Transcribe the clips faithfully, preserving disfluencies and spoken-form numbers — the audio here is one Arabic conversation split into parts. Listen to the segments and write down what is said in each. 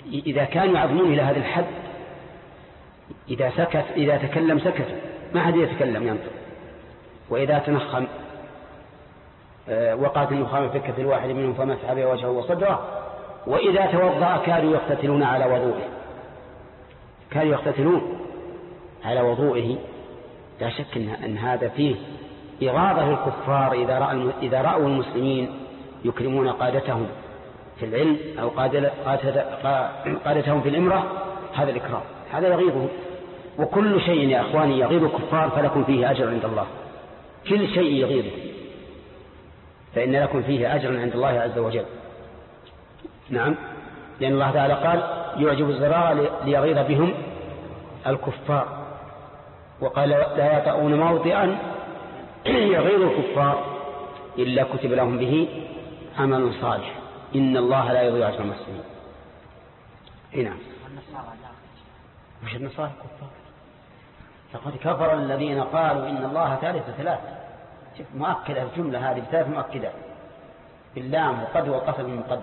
إذا كانوا يعظمون إلى هذا الحد إذا سكت إذا تكلم سكت ما حد يتكلم ينطق، وإذا تنخم وقعت النخامة في كف الواحد منهم فمسح بها وجهه وصدره، وإذا توضأ كانوا يقتتلون على وضوئه كانوا يقتتلون على وضوئه. لا شك أن هذا فيه إغاظة للكفار إذا رأى إذا رأوا المسلمين يكرمون قادتهم في العلم أو قادتهم في الإمرة، هذا الإكرام هذا يغيظهم. وكل شيء يا أخواني يغيظ الكفار فلكم فيه أجر عند الله، كل شيء يغيظكم فإن لكم فيه أجر عند الله عز وجل. نعم، لأن الله تعالى قال يعجب الزراء ليغيظ بهم الكفار، وقال لا يطؤون موطئا يغيظ الكفار إلا كتب لهم به عمل صالح إن الله لا يضيع أجر المحسنين. نعم، مش النصارى كفار، لقد كفر الذين قالوا إن الله ثالث ثلاث. شوف مؤكدة الجملة هذه بثلاث مؤكدة باللام وقد والقسم المقدر.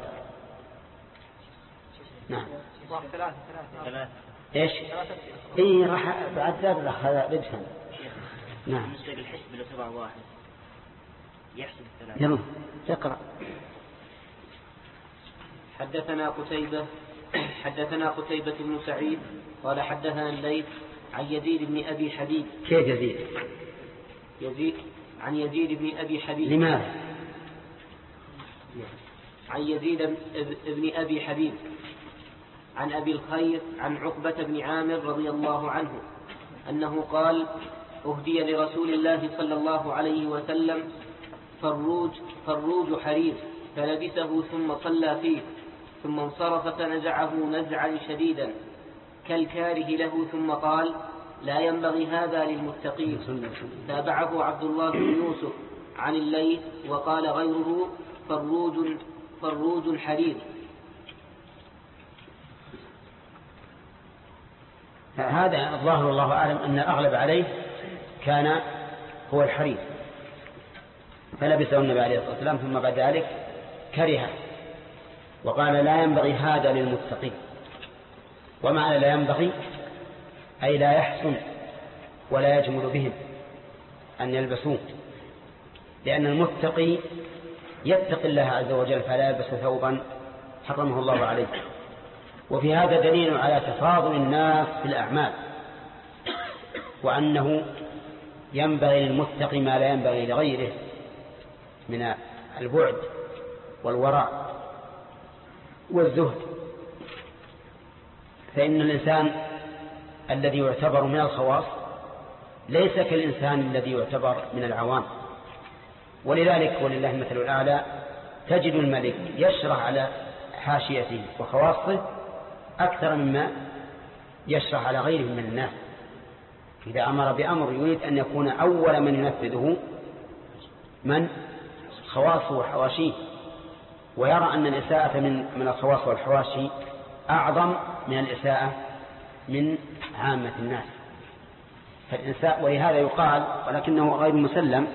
نعم ثلاثة ثلاثة ايش اي راح بعد ذلك هذا لبسا. نعم مستقل الحسب لو سبع واحد يحسب الثلاثة. يلا اقرأ. حدثنا قتيبة حدثنا قتيبة بن سعيد قال حدثنا الليث عن يزيد بن أبي حبيب. كيف يزيد؟ يزيد عن يزيد بن أبي حبيب. لماذا؟ عن يزيد بن أبي حبيب عن أبي الخير عن عقبة بن عامر رضي الله عنه أنه قال أهدي لرسول الله صلى الله عليه وسلم فروج, فروج حرير فلبسه ثم صلى فيه ثم انصرف فنزعه نزعا شديدا كالكاره له ثم قال لا ينبغي هذا للمتقين. تابعه عبد الله بن يوسف عن الليث وقال غيره فروج, فروج حرير. هذا الظاهر والله أعلم أن أغلب عليه كان هو الحرير، فلبسه النبي عليه الصلاة والسلام ثم بعد ذلك كرهه وقال لا ينبغي هذا للمتقين. ومعنى لا ينبغي أي لا يحسن ولا يجمل بهم أن يلبسوه، لأن المتقي يتقي الله عز وجل فلا يلبس ثوبا حرمه الله عليه. وفي هذا دليل على تفاضل الناس في الأعمال، وأنه ينبغي للمتقي ما لا ينبغي لغيره من البعد والورع والزهد. فإن الإنسان الذي يعتبر من الخواص ليس كالإنسان الذي يعتبر من العوام. ولذلك ولله المثل الأعلى تجد الملك يشرح على حاشيته وخواصه أكثر مما يشرح على غيره من الناس. إذا أمر بأمر يريد أن يكون أول من ينفذه من خواصه وحواشيه، ويرى أن الإساءة من من الخواص والحواشي أعظم من الإساءة من عامة الناس. فالإنساء ولهذا يقال ولكنه غير مسلم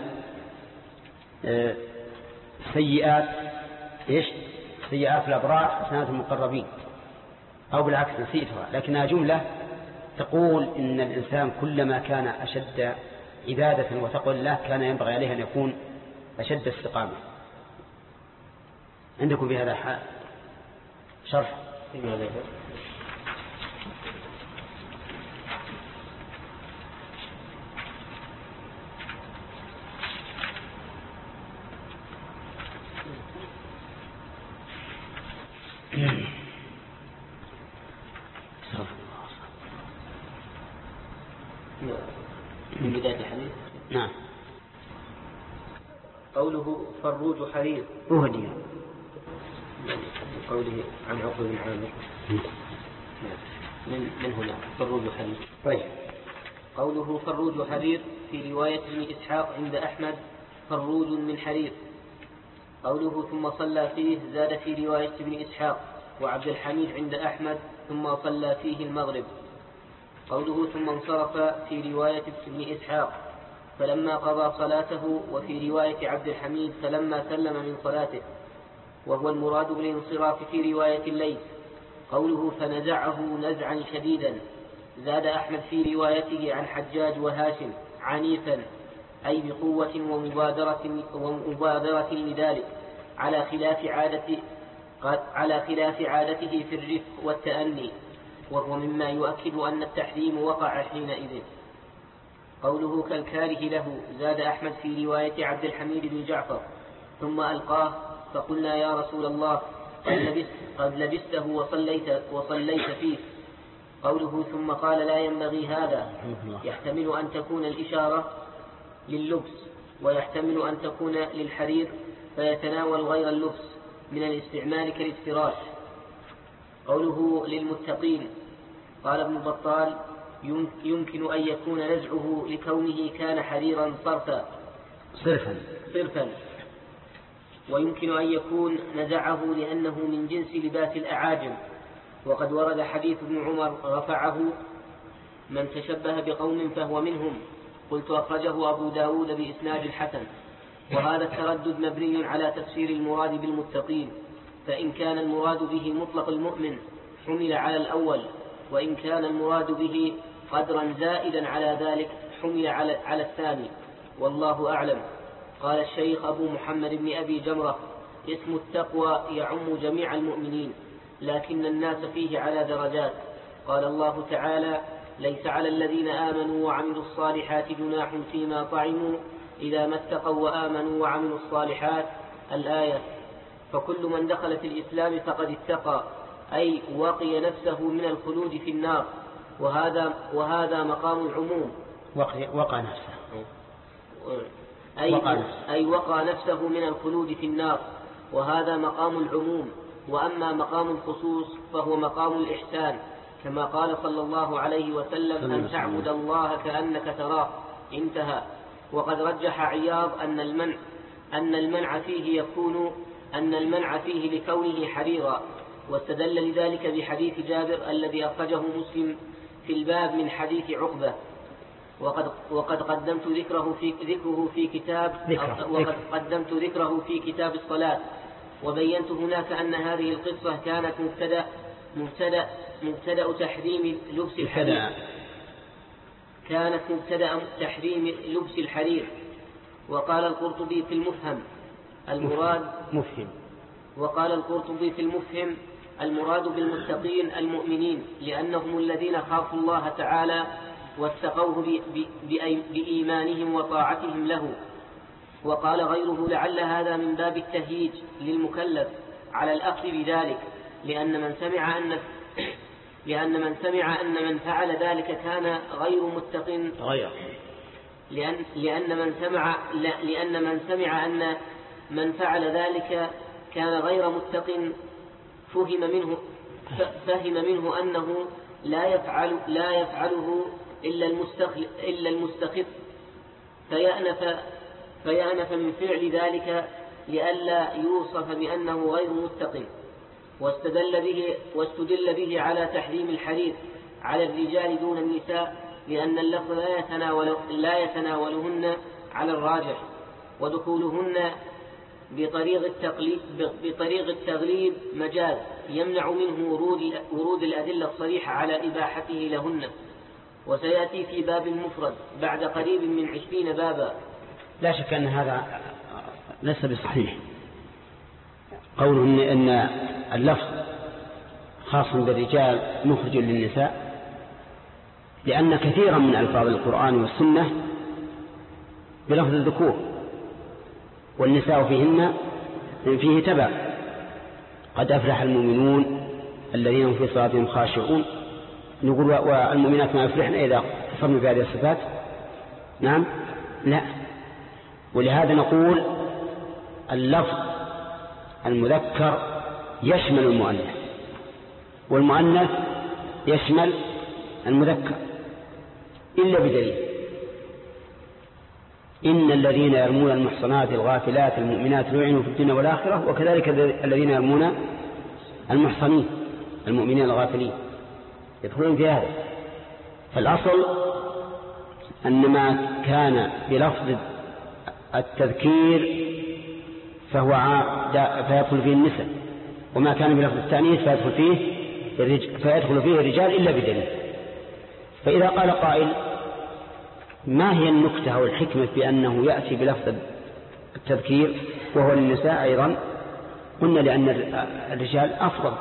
سيئات إيش سيئات الأبرار حسنات المقربين، أو بالعكس نسيتها، لكنها جملة تقول إن الإنسان كلما كان أشد عبادة وتقوى الله كان ينبغي عليه أن يكون أشد استقامة. عندكم بهذا الحال شرح؟ من بداية الحديث. نعم. قوله فروج حرير أهدي قوله عن عقبة بن عامر من, من هنا فروج حرير. طيب. قوله فروج حرير في رواية ابن إسحاق عند أحمد فروج من حرير. قوله ثم صلى فيه زاد في رواية ابن إسحاق وعبد الحميد عند أحمد ثم صلى فيه المغرب. قوله ثم انصرف في رواية ابن إسحاق فلما قضى صلاته، وفي رواية عبد الحميد فلما سلم من صلاته، وهو المراد بالانصراف في رواية الليث. قوله فنزعه نزعا شديدا. زاد أحمد في روايته عن حجاج وهاشم عنيفا، أي بقوة ومبادرة, ومبادرة لذلك، على خلاف عادة على خلاف عادته في الرفق والتأني، وهو مما يؤكد أن التحريم وقع حينئذ. قوله كالكاره له. زاد أحمد في رواية عبد الحميد بن جعفر ثم ألقاه فقلنا يا رسول الله قد, لبست قد لبسته وصليت, وصليت فيه. قوله ثم قال لا ينبغي هذا، يحتمل أن تكون الإشارة لللبس، ويحتمل أن تكون للحرير فيتناول غير اللبس من الاستعمال كالافتراش. قوله للمتقين. قال ابن بطال يمكن أن يكون نزعه لكونه كان حريرا صرفا صرفا صرفا ويمكن أن يكون نزعه لأنه من جنس لباس الأعاجم. وقد ورد حديث ابن عمر رفعه من تشبه بقوم فهو منهم. قلت أخرجه أبو داود بإسناد حسن. وهذا التردد مبني على تفسير المراد بالمتقين، فإن كان المراد به مطلق المؤمن حمل على الأول، وإن كان المراد به قدرا زائدا على ذلك حمل على, على الثاني، والله أعلم. قال الشيخ أبو محمد بن أبي جمرة اسم التقوى يعم جميع المؤمنين، لكن الناس فيه على درجات. قال الله تعالى ليس على الذين آمنوا وعملوا الصالحات جناح فيما طعموا إذا ما اتقوا وآمنوا وعملوا الصالحات الآية. فكل من دخل في الإسلام فقد اتقى، أي وقي نفسه من الخلود في النار، وهذا, وهذا مقام العموم. وقع, وقع نفسه أي وقع نفسه. أي وقع نفسه من الخلود في النار، وهذا مقام العموم. وأما مقام الخصوص فهو مقام الإحسان، كما قال صلى الله عليه وسلم أن تعبد الله كأنك تراه. انتهى. وقد رجح عياض أن المنع أن المنع فيه يكون أن المنع فيه لكونه حريرا، واستدل لذلك بحديث جابر الذي أخرجه مسلم في الباب من حديث عقبة. وقد وقد قدمت ذكره في ذكره في كتاب ذكره. وقد قدمت ذكره في كتاب الصلاة، وبينت هناك أن هذه القصة كانت مبتدأ مبتدأ مبتدأ تحريم لبس الحرير كانت مبتدأ تحريم لبس الحرير. وقال القرطبي في المفهم المراد مفهم وقال القرطبي في المفهم المراد بالمتقين المؤمنين، لأنهم الذين خافوا الله تعالى واتقوه بإيمانهم وطاعتهم له. وقال غيره لعل هذا من باب التهييج للمكلف على الأخذ بذلك، لأن من سمع أن لأن من سمع أن من فعل ذلك كان غير متق غير لأن لأن من سمع لأن من سمع أن من فعل ذلك كان غير متق فهم منه فهم منه أنه لا يفعل لا يفعله إلا المستخف إلا المستخف فيأنف فيأنف من فعل ذلك لئلا يوصف بأنه غير متق. واستدل به واستدل به على تحريم الحرير على الرجال دون النساء، لأن اللفظ لا يتناول لا يتناولهن على الراجح، ودخولهن بطريق التقليد بطريق التغليب مجاز يمنع منه ورود ورود الأدلة الصريحة على إباحته لهن. وسيأتي في باب المفرد بعد قريب من عشرين بابا. لا شك أن هذا ليس بصحيح، قوله إن اللفظ خاص بالرجال مخرج للنساء، لأن كثيرا من ألفاظ القرآن والسنة بلفظ الذكور، والنساء فيهن فيه تبع. قد أفلح المؤمنون الذين هم في صلاتهم خاشعون، نقول والمؤمنات ما يفلحن إذا تصرنا بهذه الصفات؟ نعم لا. ولهذا نقول اللفظ المذكر يشمل المؤنث، والمؤنث يشمل المذكر إلا بدليل: إن الذين يرمون المحصنات الغافلات المؤمنات لعنوا في الدنيا والآخرة، وكذلك الذين يرمون المحصنين المؤمنين الغافلين يدخلون في هذا. فالأصل أن ما كان بلفظ التذكير فهو فيدخل فيه النساء، وما كان بلفظ التأنيث فيدخل فيه فيدخل فيه الرجال إلا بدليل. فإذا قال قائل ما هي النكتة أو الحكمة بأنه يأتي بلفظ التذكير وهو للنساء أيضا؟ قلنا لأن الرجال أفضل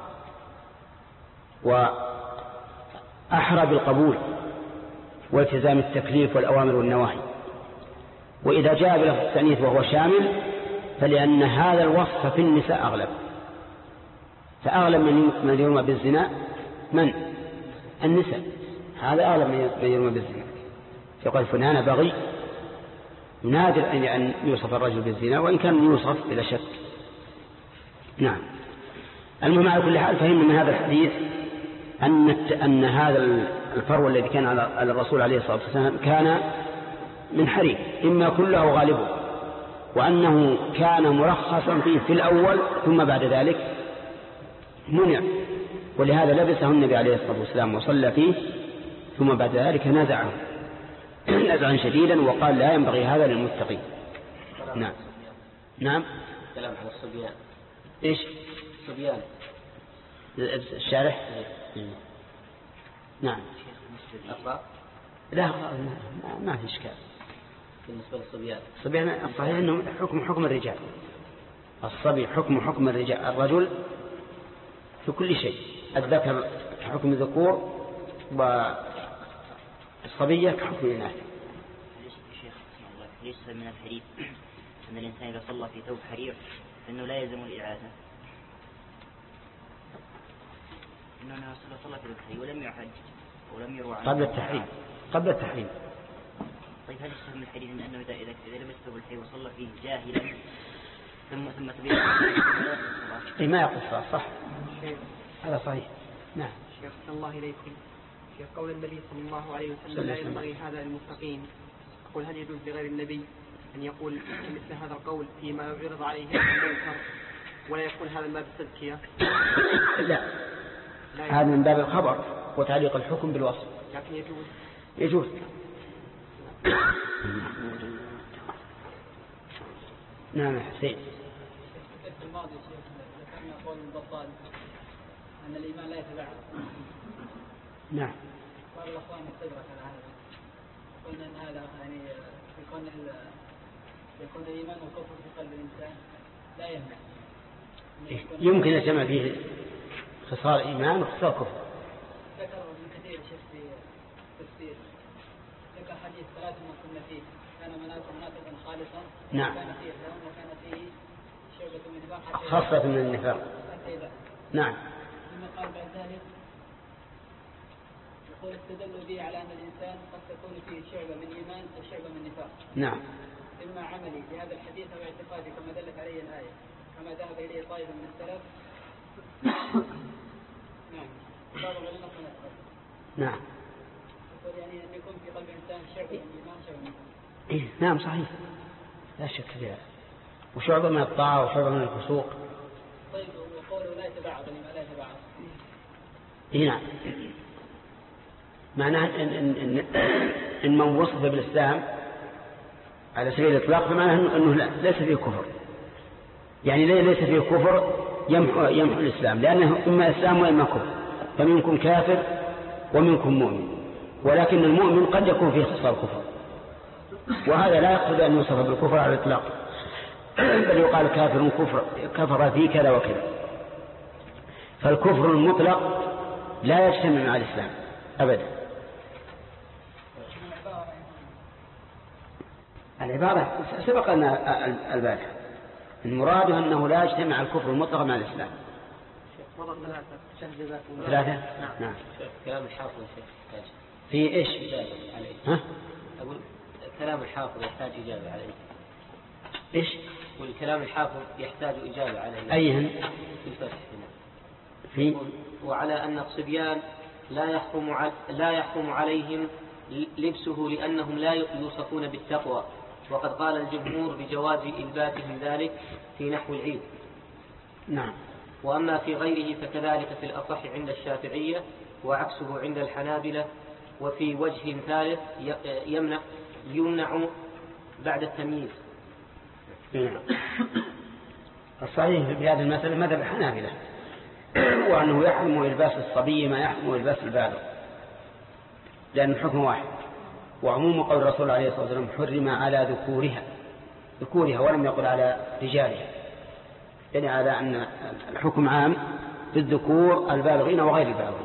وأحرى بالقبول والتزام التكليف والأوامر والنواهي. وإذا جاء بلفظ التأنيث وهو شامل فلأن هذا الوصف في النساء أغلب، فأغلب من يرمى بالزنا من؟ النساء. هذا أغلب من يرمى بالزنا. يقول فلان بغي، نادر أن يوصف الرجل بالزنا، وإن كان يوصف بلا شك. نعم. المهم على كل حال فهم من هذا الحديث أن أن هذا الفرو الذي كان على الرسول عليه الصلاة والسلام كان من حرير، إما كله أو غالبه، وأنه كان مرخصا فيه في الأول ثم بعد ذلك منع، ولهذا لبسه النبي عليه الصلاة والسلام وصلى فيه ثم بعد ذلك نزعه نزعا شديدا وقال لا ينبغي هذا للمتقين. نعم. نعم. كلام على الصبيان. إيش؟ الصبيان. الشارح. نعم. أطلع. لا ما في إشكال بالنسبة للصبيان. الصبيان الصحيح أنه حكم حكم الرجال. الصبي حكم حكم الرجال، الرجل في كل شيء، الذكر حكم الذكور والصبية كحكم الإناث. ليس من الحديث أن الإنسان إذا صلى في ثوب حرير فإنه لا يلزم الإعادة، إنه أنه صلى في ثوب حرير ولم يعهد ولم يروى عنه قبل التحريم. قبل التحريم. طيب هل يستفهم من الحديث أنه إذا إذا إذا لبس ثوب الحرير وصلى فيه جاهلا ثم ثم تبين إيه ما يقص صح؟ هذا صحيح. نعم. شيخ الله إليكم، في قول النبي صلى الله عليه وسلم لا ينبغي هذا للمتقين، أقول هل يجوز لغير النبي أن يقول مثل هذا القول فيما يعرض عليه المنكر ولا يكون هذا من باب التزكية؟ لا, لا هذا من باب الخبر وتعليق الحكم بالوصف، لكن يجوز يجوز نعم. حسين في الماضي ذكرنا قول البطال أن الإيمان لا يتبعض. نعم. قال الأخوان يستدرك على هذا، قلنا أن هذا يعني يكون يكون الإيمان والكفر في قلب الإنسان لا يمنع. يمكن يجمع فيه خصال إيمان وخصال كفر. ذكر ابن كثير شيخ في تفسير، ذكر حديث ثلاث ما كنا فيه كان منافقا خالصا. نعم. كان فيه لهم وكان فيه شعبة من النفاق. خاصة من النفاق. نعم. ثم قال بعد ذلك يقول استدلوا به على أن الإنسان قد تكون فيه شعبة من إيمان وشعبة من نفاق. نعم. إما عملي بهذا الحديث أو اعتقادي كما دلت عليه الآية كما ذهب إليه طائفة من السلف. نعم. نعم. يقول يعني أن يكون في قلب الإنسان شعبة من إيمان شعبة من نفاق. إيه نعم صحيح لا شك في هذا، وشعبة من الطاعة وشعبة من الفسوق. طيب وقوله لا يتبعض لما لا يتبعض. إيه نعم. معناه إن, إن, إن, إن من وصف بالإسلام على سبيل الإطلاق فمعناه أنه لا ليس فيه كفر، يعني ليس فيه كفر يمحو, يمحو الإسلام، لأنه إما إسلام وإما كفر، فمنكم كافر ومنكم مؤمن، ولكن المؤمن قد يكون فيه خصال كفر، وهذا لا يقصد أن يوصف بالكفر على الإطلاق، بل يقال كافر كفر كفر في كذا وكذا. فالكفر المطلق لا يجتمع مع الإسلام أبدا. العبارة سبق أن البارح المراد أنه لا يجتمع الكفر المطلق مع الإسلام. ثلاثة. نعم. كلام الحافظ في إيش؟ ها؟ أقول كلام الحافظ يحتاج إجابة عليه. إيش؟ والكلام الحافظ يحتاج إجابة عليه. أيهن؟ في الفتح هنا. في وعلى أن الصبيان لا يحكم لا يحكم عليهم لبسه لأنهم لا يوصفون بالتقوى، وقد قال الجمهور بجواز إلباسهم ذلك في نحو العيد. نعم. وأما في غيره فكذلك في الأصح عند الشافعية وعكسه عند الحنابلة. وفي وجه ثالث يمنع يمنع بعد التمييز. نعم. الصحيح في هذه المسألة مذهب الحنابلة وأنه يحرم إلباس الصبي ما يحرم إلباس البالغ، لأن الحكم واحد. وعموم قول الرسول عليه الصلاة والسلام حرم على ذكورها ذكورها ولم يقل على رجالها، يعني على أن الحكم عام بالذكور البالغين وغير البالغين.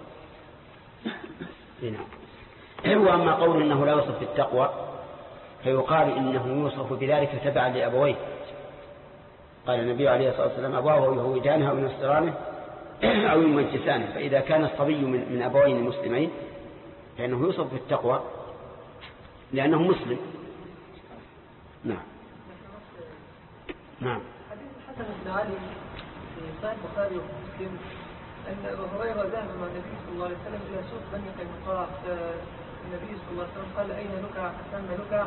وأما قول إنه لا يوصف بالتقوى فيقال إنه يوصف بذلك تبعا لأبويه. قال النبي عليه الصلاة والسلام أبواه يهودانه أو ينصرانه أو يمجسانه، فإذا كان الصبي من, من أبوين المسلمين فإنه يوصف بالتقوى لأنه مسلم. نعم نعم. حديث الحسن بن علي في صحيح البخاري ومسلم أن أبا هريرة ذهب مع النبي صلى الله عليه وسلم إلى سوق بني قينقاع، فالنبي صلى الله عليه وسلم قال أين لكع؟ أسمى لكع،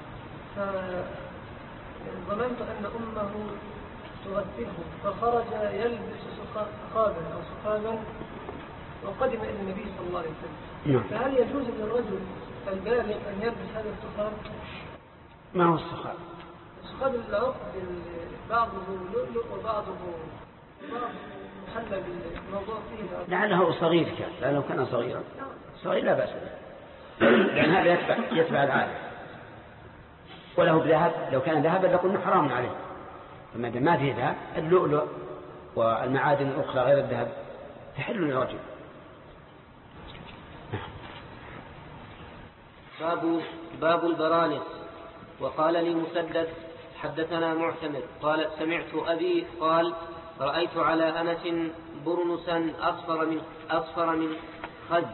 فظننت أن أمه تغسله فخرج يلبس سخابا أو سخابا وقدم إلى النبي صلى الله عليه وسلم. فهل يجوز للرجل البالغ أن يلبس هذا السخاب؟ ما هو السخاب؟ السخاب العقد بعضه لؤلؤ وبعضه محلى بالموضوع فيه. لعله صغير كان، لأنه كان صغيرا صغير لا بأس لأن هذا يتبع, يتبع العادة. وله بذهب، لو كان ذهبا لقلنا حرام عليه، فما دام ما فيه ذهب اللؤلؤ والمعادن الأخرى غير الذهب تحل للرجل. باب باب البرانس. وقال لي مسدد حدثنا معتمر قال سمعت أبي قال رأيت على أنس برنسا أصفر من أصفر من خز.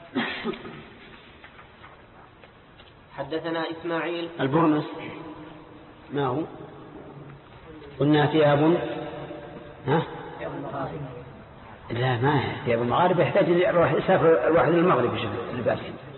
حدثنا إسماعيل. البرنس ما هو؟ قلنا ثياب ها؟ لا ما هي ثياب المغاربة، يحتاج يروح يسافر الواحد للمغرب يشوف لباسه.